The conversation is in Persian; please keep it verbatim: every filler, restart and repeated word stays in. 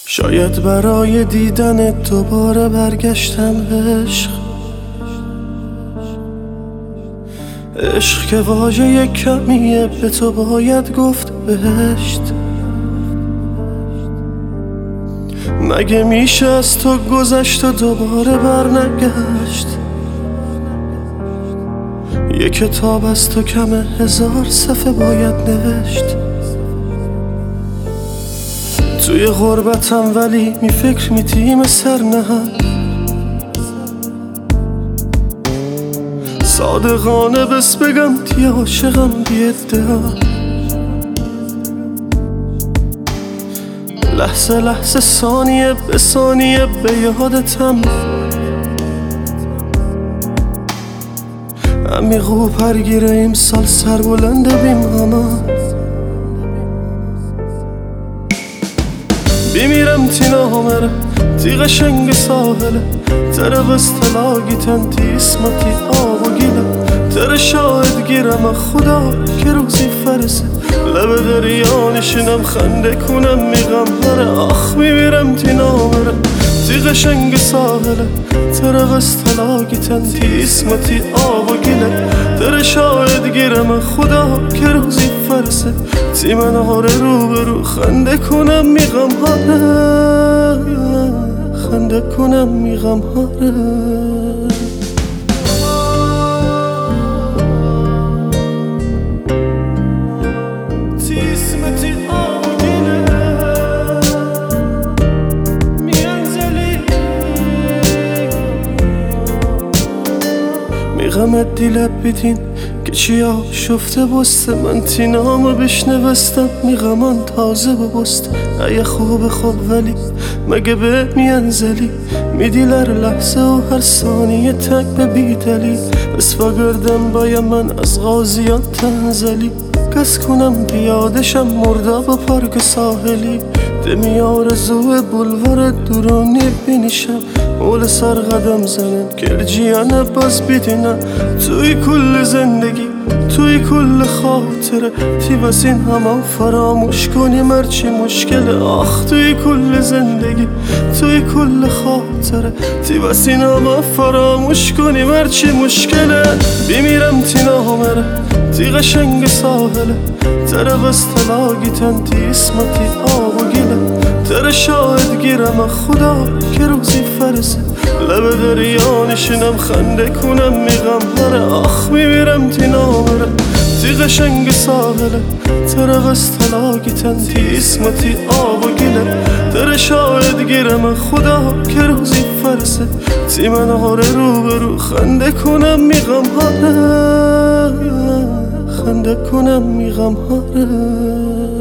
شاید برای دیدن دوباره برگشتم عشق، عشق که واژه کمیه به تو باید گفت بهشت. مگه میشه از تو گذشت و دوباره برنگشت؟ یه کتاب از تو کمه هزار صفحه باید نوشت. توی غربتم ولی می فکر می تیم سر نهم، صادقانه بس بگم تی عاشقم بی ادعا. لحظه لحظه ثانیه به ثانیه به یادتم، عمیقو پرگیره امسال سر بلند بیم همه. بیمیرم تی نامره تی قشنگ ساحله، تره بستلاگیتن تی اسمتی آب و گیله، تره شاهد گیرم خدا که روزی فرسه، لب دریا نشینم خنده کنم میغم هره. آخ میمیرم تی نامره تی قشنگ ساحله، تره بستلاگیتن تی اسمتی آب و گیله، تره شاهد گیرم خدا که روزی فرسه، تی من آره رو برو خنده کنم میغم هره، خنده کنم میغم هره. میغمت دیلت بیدین که چیا شفته بسته، من تی نامو بشنوستم میغمان تازه ببسته. ایه خوب خوب ولی مگه به میانزلی میدیلر لحظه و هر ثانیه تک به بی دلیل. بس بگردم باید من از غازیان تنزلی، کس کنم بیادشم مردا با پارک ساحلی، دمی آرزو بلوار دورانی بینیشم، مول سر قدم زنم گرجیانه باز بیدینم. توی کل زندگی توی کل خاطره تی بس این همه فراموش کنیم هرچی مشکله. آخ توی کل زندگی توی کل خاطره تی بس این همه فراموش کنیم هرچی مشکله. بیمیرم تی نامره تی قشنگ ساحله، تره بستلاگیتن تی اسمتی آب و گیله، تره شاهد گیرم خدا که روزی فرسه، لب دریا نشینم خنده کنم میغم هره. آخ میمیرم تی نامره تی قشنگ ساحله، تره بستلاگیتن تی اسمتی آب و گیله، تره شاهد گیرم خدا که روزی فرسه، تی من آره رو برو خنده کنم میغم هره، خنده کنم میغم هره.